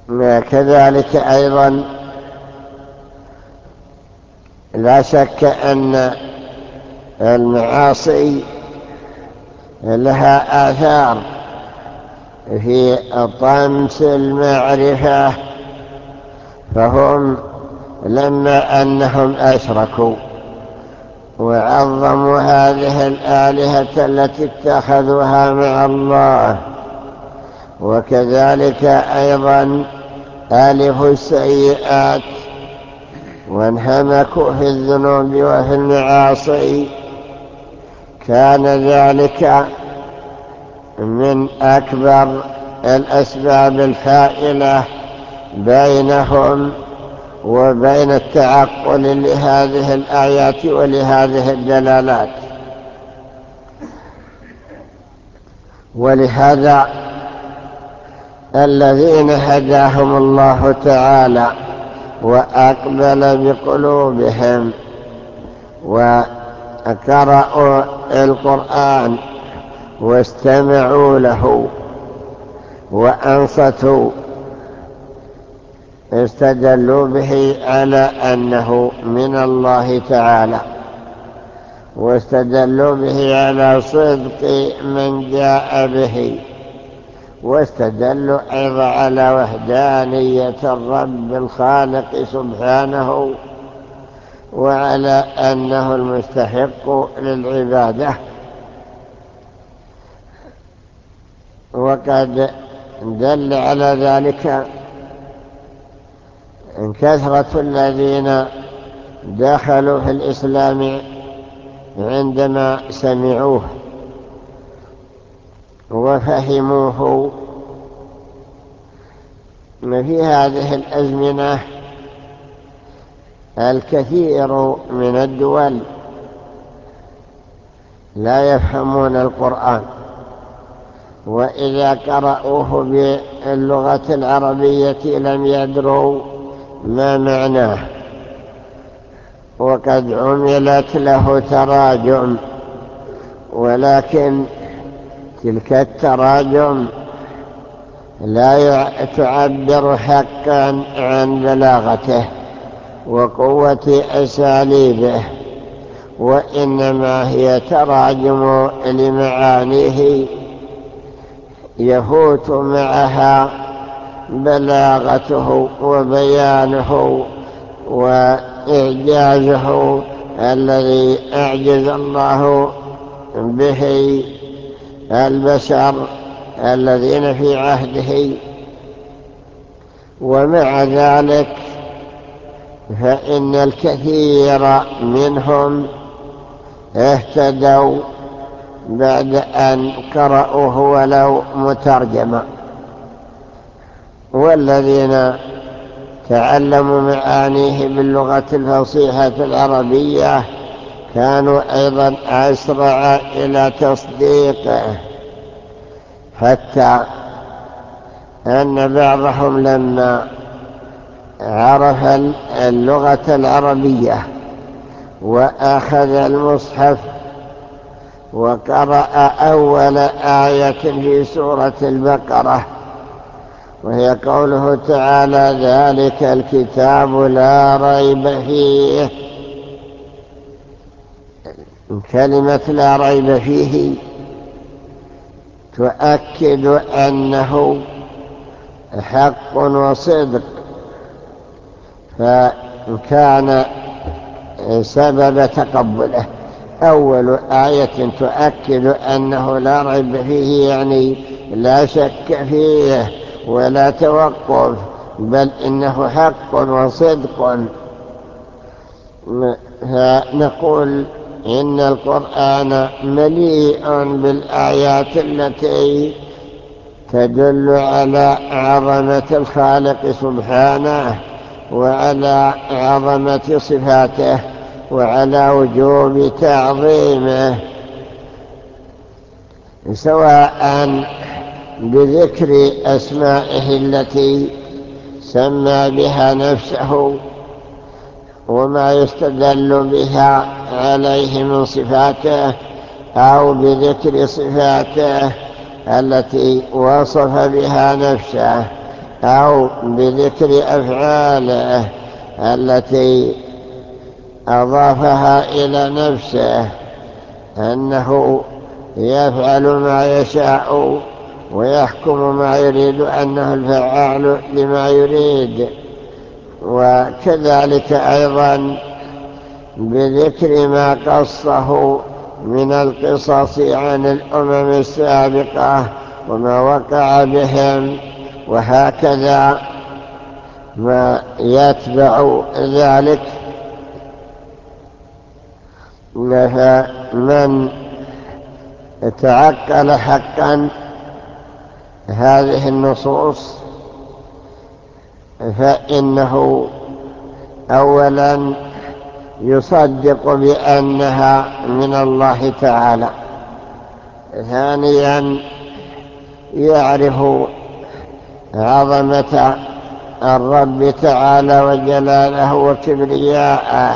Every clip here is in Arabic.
كذلك أيضا لا شك أن المعاصي لها آثار في طمس المعرفة، فهم لما أنهم أشركوا وعظموا هذه الآلهة التي اتخذوها مع الله، وكذلك أيضا آلفوا السيئات وانهمكوا في الذنوب وفي المعاصي، كان ذلك من أكبر الأسباب الحائلة بينهم وبين التعقل لهذه الآيات ولهذه الدلالات. ولهذا الذين هداهم الله تعالى وأقبل بقلوبهم وقرأوا القرآن واستمعوا له وأنصتوا، استدلوا به على أنه من الله تعالى، واستدلوا به على صدق من جاء به، واستدلوا أيضا على وحدانية الرب الخالق سبحانه وعلى أنه المستحق للعبادة. وقد دل على ذلك كثرة الذين دخلوا في الإسلام عندما سمعوه وفهموه. في هذه الأزمنة الكثير من الدول لا يفهمون القرآن، وإذا قرأوه باللغة العربية لم يدروا ما معناه، وقد عملت له تراجم، ولكن تلك التراجم لا تعبر حقا عن بلاغته وقوة أساليبه، وإنما هي تراجم لمعانيه يفوت معها بلاغته وبيانه وإعجازه الذي أعجز الله به البشر الذين في عهده. ومع ذلك فإن الكثير منهم اهتدوا بعد أن قرأوه ولو مترجما، والذين تعلموا معانيه باللغة الفصيحة العربية كانوا أيضا أسرع إلى تصديقه، حتى أن بعضهم لما عرف اللغة العربية وأخذ المصحف وقرأ أول آية في سورة البقرة، وهي قوله تعالى: ذلك الكتاب لا ريب فيه. كلمة لا ريب فيه تؤكد أنه حق وصدق، فكان سبب تقبله. أول آية تؤكد أنه لا ريب فيه، يعني لا شك فيه ولا توقف، بل إنه حق وصدق. فنقول إن القرآن مليء بالآيات التي تدل على عظمة الخالق سبحانه وعلى عظمة صفاته وعلى وجوب تعظيمه، سواء بذكر أسمائه التي سمى بها نفسه وما يستدل بها عليه من صفاته، أو بذكر صفاته التي وصف بها نفسه أو بذكر أفعاله التي أضافها إلى نفسه، أنه يفعل ما يشاء ويحكم ما يريد، أنه الفعال لما يريد. وكذلك أيضا بذكر ما قصه من القصص عن الأمم السابقة وما وقع بهم، وهكذا ما يتبع ذلك. من تعقل حقا هذه النصوص فإنه أولا يصدق بأنها من الله تعالى، ثانيا يعرف عظمة الرب تعالى وجلاله وكبرياءه،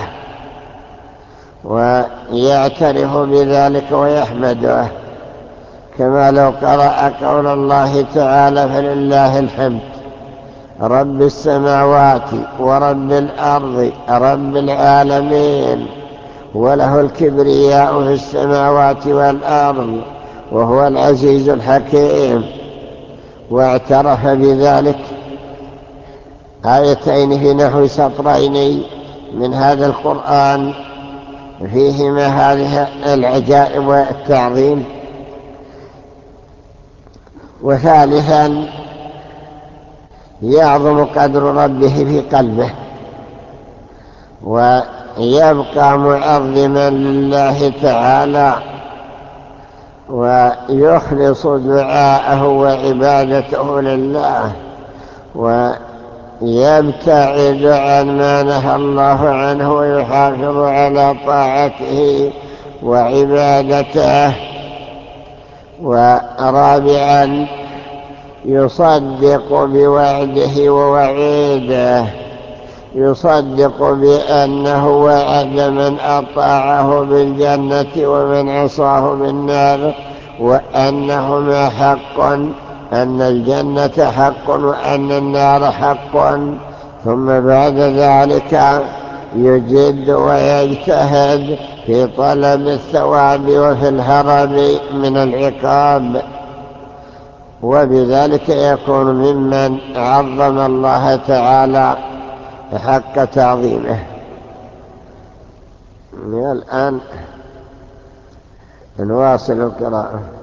ويعترف بذلك ويحمده، كما لو قرأ قول الله تعالى: فلله الحمد رب السماوات ورب الأرض رب العالمين وله الكبرياء في السماوات والأرض وهو العزيز الحكيم. واعترف بذلك آيتين في نحو سطرين من هذا القرآن فيهما هذه العجائب والتعظيم. وثالثا يعظم قدر ربه في قلبه ويبقى معظما لله تعالى، ويخلص دعاءه وعبادته لله، ويبتعد عن ما نهى الله عنه ويحافظ على طاعته وعبادته. ورابعا يصدق بوعده ووعيده، يصدق بأنه وعد من أطاعه بالجنة ومن عصاه بالنار، وأنهما حق، أن الجنة حق وأن النار حق. ثم بعد ذلك يجد ويجتهد في طلب الثواب وفي الهرب من العقاب، وبذلك يكون ممن عظم الله تعالى حق تعظيمه. الآن نواصل القراءة.